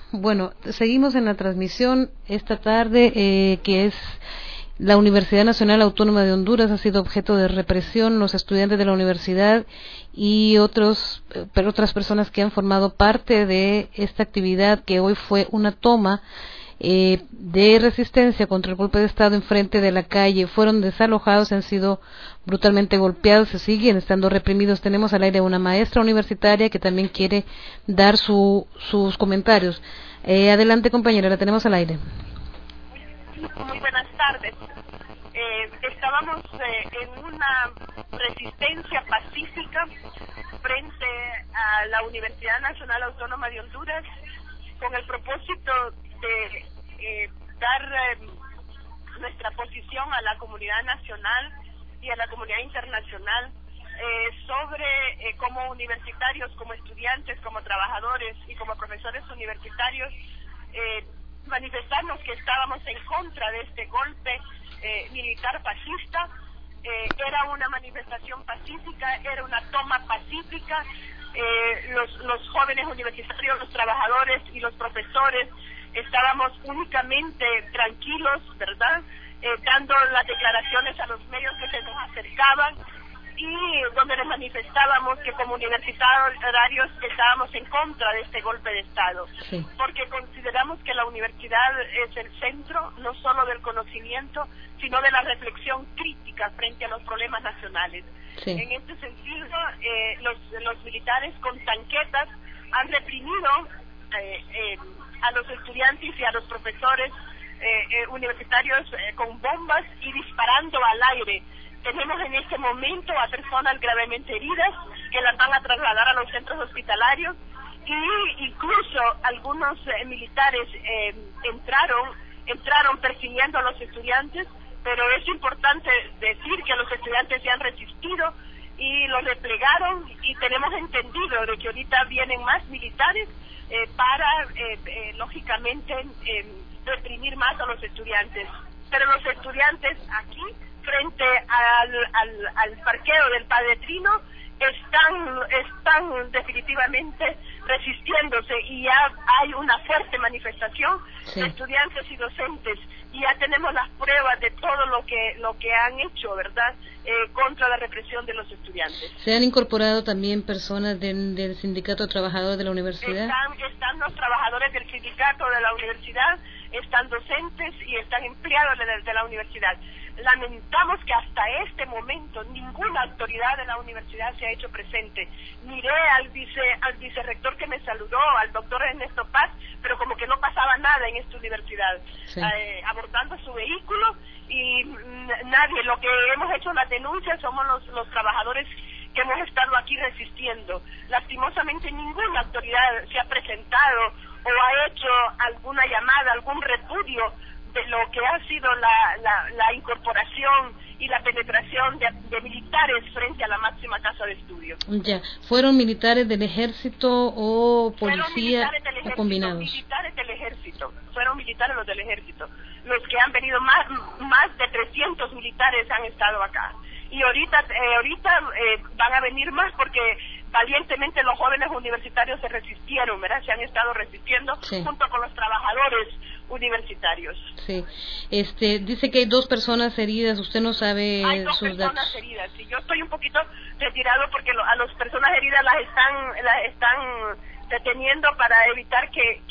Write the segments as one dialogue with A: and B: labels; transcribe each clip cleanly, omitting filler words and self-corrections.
A: Bueno, seguimos en la transmisión esta tarde, que es la Universidad Nacional Autónoma de Honduras ha sido objeto de represión. Los estudiantes de la universidad y otras personas que han formado parte de esta actividad, que hoy fue una toma de resistencia contra el golpe de Estado en frente de la calle, fueron desalojados, han sido brutalmente golpeados, se siguen estando reprimidos. Tenemos al aire una maestra universitaria que también quiere dar sus comentarios. Adelante, compañera, la tenemos al aire.
B: Muy buenas tardes. Estábamos en una resistencia pacífica frente a la Universidad Nacional Autónoma de Honduras con el propósito de dar nuestra posición a la comunidad nacional y a la comunidad internacional sobre cómo universitarios, como estudiantes, como trabajadores y como profesores universitarios, manifestarnos que estábamos en contra de este golpe militar fascista. Era una manifestación pacífica, era una toma pacífica. Los jóvenes universitarios, los trabajadores y los profesores estábamos únicamente tranquilos, ¿verdad? Dando las declaraciones a los medios que se nos acercaban y donde les manifestábamos que como universitarios estábamos en contra de este golpe de Estado, sí, porque consideramos que la universidad es el centro no solo del conocimiento, sino de la reflexión crítica frente a los problemas nacionales. Sí. En este sentido, los militares con tanquetas han reprimido a los estudiantes y a los profesores universitarios con bombas y disparando al aire. Tenemos en este momento a personas gravemente heridas que las van a trasladar a los centros hospitalarios y incluso algunos militares entraron persiguiendo a los estudiantes, pero es importante decir que los estudiantes se han resistido y los replegaron y tenemos entendido de que ahorita vienen más militares para lógicamente reprimir más a los estudiantes. Pero los estudiantes aquí frente al parqueo del Padre Trino están definitivamente resistiéndose y ya hay una fuerte manifestación, sí, de estudiantes y docentes y ya tenemos las pruebas de todo lo que han hecho, ¿verdad?, contra la represión de los estudiantes.
A: ¿Se han incorporado también personas del Sindicato de Trabajadores de la Universidad?
B: Están los trabajadores del sindicato de la universidad, están docentes y están empleados de la universidad. Lamentamos que hasta este momento ninguna autoridad de la universidad se ha hecho presente. Miré al vicerrector que me saludó, al doctor Ernesto Paz, pero como que no pasaba nada en esta universidad, sí, abordando su vehículo y nadie. Lo que hemos hecho las denuncias somos los trabajadores que hemos estado aquí resistiendo. Lastimosamente ninguna autoridad se ha presentado o ha hecho alguna llamada, algún repudio de lo que ha sido la incorporación y la penetración de militares frente a la máxima casa de estudio.
A: Ya, ¿fueron militares del ejército o policía o combinados?
B: Militares del ejército, fueron militares los del ejército. Los que han venido, más de 300 militares han estado acá. Y ahorita van a venir más porque valientemente los jóvenes universitarios se resistieron, ¿verdad? Se han estado resistiendo, sí, junto con los trabajadores universitarios.
A: Sí. Dice que hay 2 personas heridas, usted no sabe
B: hay 2
A: sus
B: personas
A: datos.
B: heridas, y yo estoy un poquito retirado porque a las personas heridas las están deteniendo para evitar que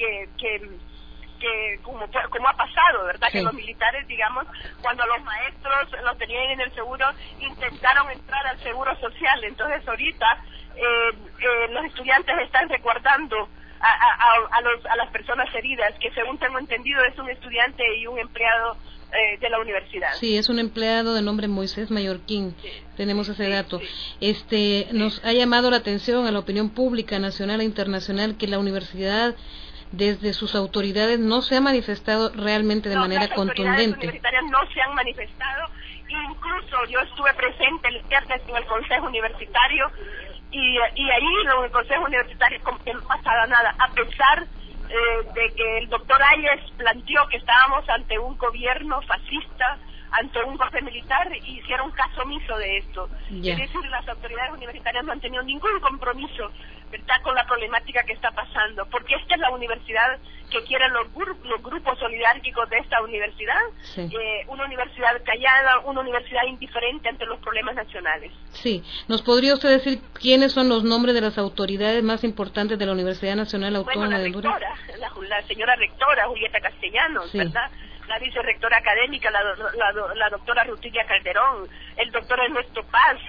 B: como ha pasado, ¿verdad? Sí. Que los militares, digamos, cuando los maestros los tenían en el seguro, intentaron entrar al seguro social. Entonces ahorita los estudiantes están resguardando a las personas heridas, que según tengo entendido es un estudiante y un empleado de la universidad.
A: Sí, es un empleado de nombre Moisés Mallorquín, sí, tenemos ese dato. Sí. Nos ha llamado la atención a la opinión pública nacional e internacional que la universidad, desde sus autoridades, no se ha manifestado realmente de manera contundente. Las autoridades
B: universitarias no se han manifestado, incluso yo estuve presente el viernes en el Consejo Universitario y ahí en el Consejo Universitario como que no pasaba nada, a pesar de que el doctor Ayes planteó que estábamos ante un gobierno fascista, ante un golpe militar, y hicieron caso omiso de esto. Yeah. Es decir, las autoridades universitarias no han tenido ningún compromiso ¿verdad?, con la problemática que está pasando, porque esta es la universidad que quieren los grupos oligárquicos de esta universidad,
A: sí.
B: Una universidad callada, una universidad indiferente ante los problemas nacionales.
A: Sí, ¿nos podría usted decir quiénes son los nombres de las autoridades más importantes de la Universidad Nacional Autónoma de Honduras?
B: La señora rectora Julieta Castellanos, sí, ¿verdad?, la vicerrectora académica, la doctora Rutilia Calderón, el doctor Ernesto Paz,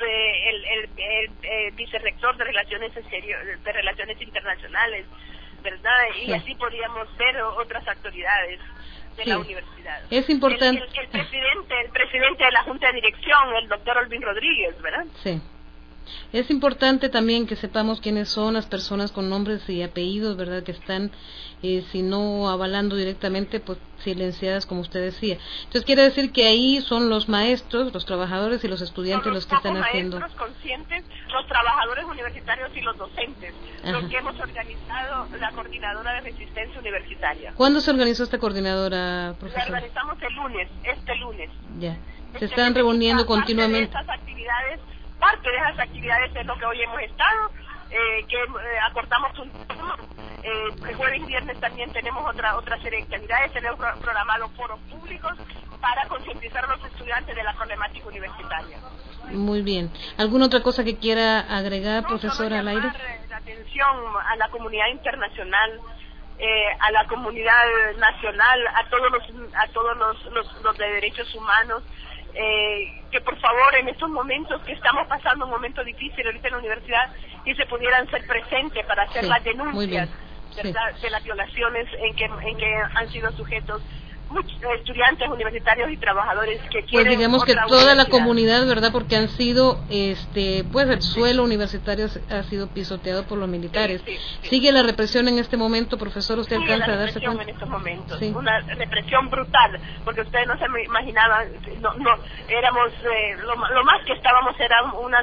B: el vicerrector de Relaciones Internacionales, ¿verdad? Y sí, así podríamos ver otras autoridades de la universidad.
A: Es importante.
B: El presidente de la Junta de Dirección, el doctor Olvin Rodríguez, ¿verdad?
A: Sí. Es importante también que sepamos quiénes son las personas con nombres y apellidos, ¿verdad?, que están, si no avalando directamente, pues silenciadas, como usted decía. Entonces quiere decir que ahí son los maestros, los trabajadores y los estudiantes los que están haciendo.
B: Los maestros conscientes, los trabajadores universitarios y los docentes, los que hemos organizado la coordinadora de resistencia universitaria.
A: ¿Cuándo se organizó esta coordinadora, profesor?
B: La organizamos este lunes.
A: Ya. Se están reuniendo continuamente.
B: Parte de esas actividades es lo que hoy hemos estado, que acortamos un turno. El jueves y viernes también tenemos otra serie de actividades. Tenemos programado foros públicos para concientizar a los estudiantes de la problemática universitaria.
A: Muy bien. ¿Alguna otra cosa que quiera agregar, profesora, al aire?
B: La atención a la comunidad internacional, a la comunidad nacional, a todos los de derechos humanos, que por favor en estos momentos que estamos pasando un momento difícil ahorita en la universidad, que se pudieran ser presentes para hacer las denuncias, ¿verdad?, de las violaciones en que han sido sujetos muchos estudiantes universitarios y trabajadores que quieren.
A: Pues digamos que toda la comunidad, ¿verdad?, porque han sido, pues el suelo universitario ha sido pisoteado por los militares. ¿Sigue la represión en este momento, profesor? ¿Usted alcanza a darse cuenta?
B: En estos momentos, una represión brutal, porque ustedes no se imaginaban, éramos, lo más que estábamos eran unas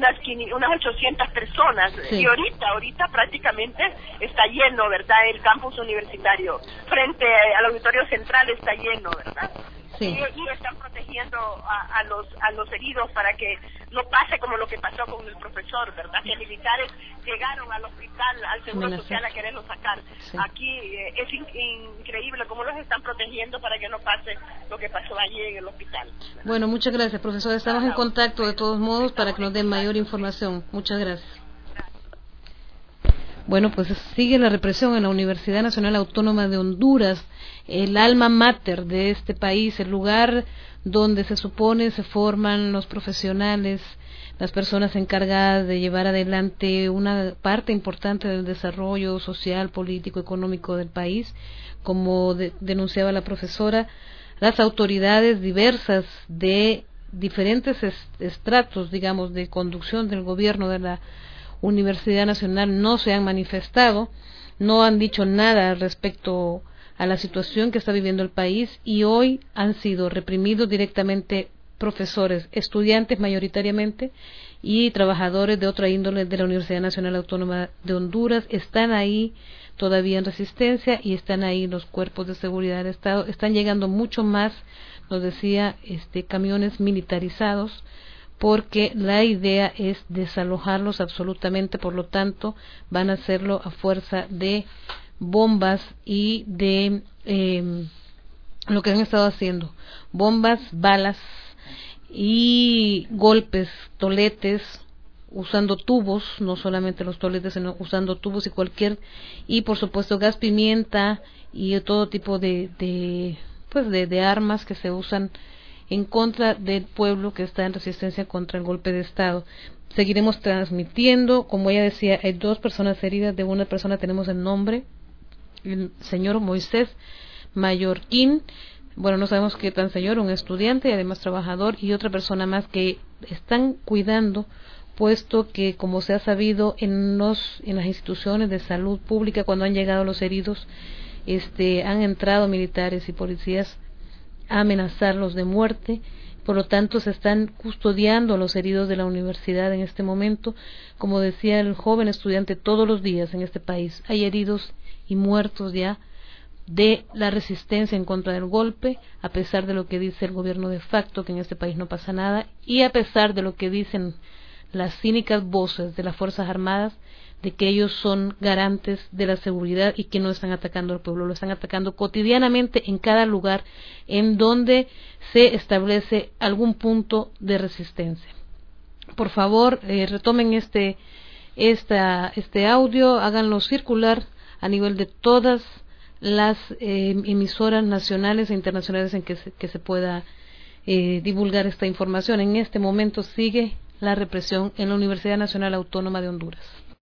B: 800 personas, y ahorita prácticamente está lleno, ¿verdad?, el campus universitario, frente al auditorio central está lleno, ¿verdad? Sí. Y están protegiendo a los heridos para que no pase como lo que pasó con el profesor, ¿verdad? Que militares llegaron al hospital, al Seguro Social, a quererlo sacar. Sí. Aquí es increíble cómo los están protegiendo para que no pase lo que pasó allí en el hospital, ¿verdad?
A: Bueno, muchas gracias, profesor. Estamos en contacto de todos modos para que nos den mayor información. Muchas gracias. Bueno, pues sigue la represión en la Universidad Nacional Autónoma de Honduras, el alma mater de este país, el lugar donde se supone se forman los profesionales, las personas encargadas de llevar adelante una parte importante del desarrollo social, político, económico del país, como denunciaba la profesora. Las autoridades diversas de diferentes estratos, digamos, de conducción del gobierno de la Universidad Nacional no se han manifestado, no han dicho nada respecto a la situación que está viviendo el país, y hoy han sido reprimidos directamente profesores, estudiantes mayoritariamente, y trabajadores de otra índole de la Universidad Nacional Autónoma de Honduras. Están ahí todavía en resistencia y están ahí los cuerpos de seguridad del Estado. Están llegando mucho más, nos decía, camiones militarizados, porque la idea es desalojarlos absolutamente. Por lo tanto van a hacerlo a fuerza de bombas y de lo que han estado haciendo, bombas, balas y golpes, toletes, usando tubos, no solamente los toletes, sino usando tubos y por supuesto gas pimienta y todo tipo de armas que se usan en contra del pueblo que está en resistencia contra el golpe de Estado. Seguiremos transmitiendo. Como ella decía, hay 2 personas heridas. De una persona tenemos el nombre, el señor Moisés Mallorquín. Bueno, no sabemos qué tan señor, un estudiante y además trabajador, y otra persona más que están cuidando, puesto que, como se ha sabido, en las instituciones de salud pública, cuando han llegado los heridos, han entrado militares y policías a amenazarlos de muerte. Por lo tanto, se están custodiando a los heridos de la universidad en este momento. Como decía el joven estudiante, todos los días en este país hay heridos y muertos ya de la resistencia en contra del golpe, a pesar de lo que dice el gobierno de facto, que en este país no pasa nada, y a pesar de lo que dicen las cínicas voces de las Fuerzas Armadas, de que ellos son garantes de la seguridad y que no están atacando al pueblo, lo están atacando cotidianamente en cada lugar en donde se establece algún punto de resistencia. Por favor, retomen este audio, háganlo circular a nivel de todas las emisoras nacionales e internacionales en que se pueda divulgar esta información. En este momento sigue la represión en la Universidad Nacional Autónoma de Honduras.